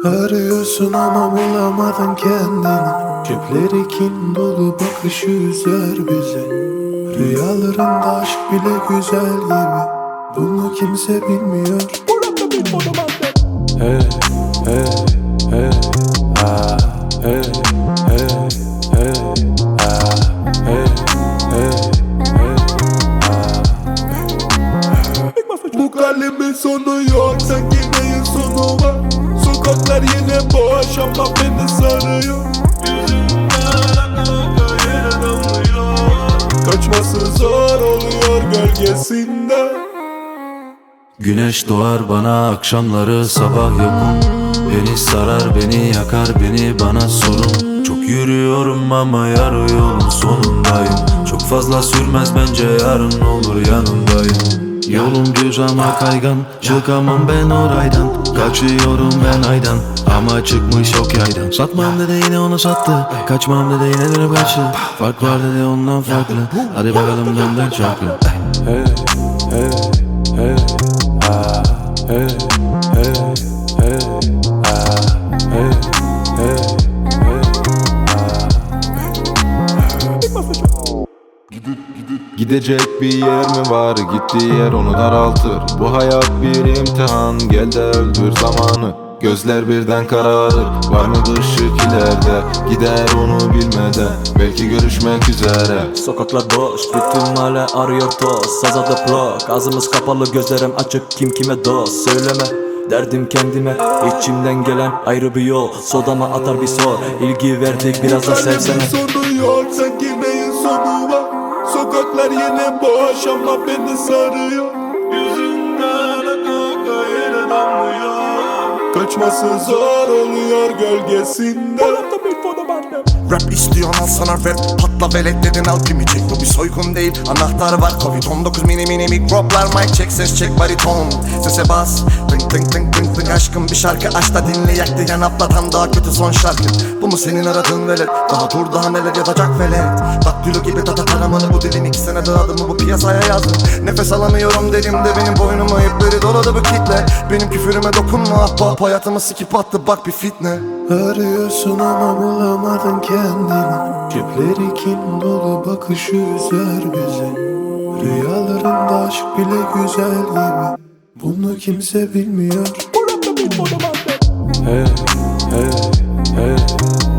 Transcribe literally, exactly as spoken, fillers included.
Arıyorsun ama bulamadın kendini. Cepleri kin dolu, bakışı üzer bizi. Rüyalarında aşk bile güzel gibi. Bunu kimse bilmiyor. Hey, hey, hey, ah, hey, hey, hey, ah, hey, hey, hey, ah. Bu kalemin sonu yok, sanki neyin sonu var? Sokaklar yine boş ama beni sarıyor. Yüzünden akla yere damlıyor. Kaçması zor oluyor gölgesinde. Güneş doğar bana akşamları, sabah yokum. Beni sarar, beni yakar, beni bana sorun. Çok yürüyorum ama yarı yolun sonundayım. Çok fazla sürmez bence, yarın olur yanındayım. Yolum düz ama kaygan, çıkamam ben oraydan. Kaçıyorum ben aydan ama çıkmış yok yaydan. Satmam dedi yine onu sattı, kaçmam dedi yine dönüp kaçtı. Fark var dedi ondan farklı, hadi bakalım döndür çarkı. Hey, hey, hey, ah, hey, hey, hey, ah, hey, hey, hey, ah. Gidecek bir yer mi var? Gittiği yer onu daraltır. Bu hayat bir imtihan, gel de öldür zamanı. Gözler birden kararır, var mıdır ışık ileride? Gider onu bilmeden, belki görüşmek üzere. Sokaklar boş, bütün mahalle arıyor toz. Sazada prok, ağzımız kapalı gözlerim açık, kim kime dost. Söyleme derdim kendime, içimden gelen ayrı bir yol. Sodama atar bir sor, ilgi verdik biraz da sevsene. Sonu yok, sanki neyin sonu var? Sokaklar yine boş ama beni sarıyor. Yüzünden akla yere damlıyor. Kaçması zor oluyor gölgesinde. Rap istiyorsun al sana rap, patla velet dedin al kimi çek. Bu bir soygun değil, anahtar var covid on dokuz mini mini mikroplar. Mic check, ses çek bariton, sese bas. Tınk tınk tınk tınk tınk aşkım bir şarkı aç da dinle. Yak diyen atlatan daha kötü son şarkı. Bu mu senin aradığın velet? Daha dur daha neler yapacak velet. Bak Dilo gibi tata taramanı, bu dilin iki senede adımı bu piyasaya yazdım. Nefes alamıyorum dedim de benim boynuma ipleri doladı bu kitle. Benim küfürüme dokunma ahbap, hayatımı sikip attı bak bir fitne. Arıyorsun ama bulamadın kendini. Cepleri kin dolu, bakışı üzer bizi. Rüyalarında aşk bile güzel gibi. Bunu kimse bilmiyor. Hey, hey, hey,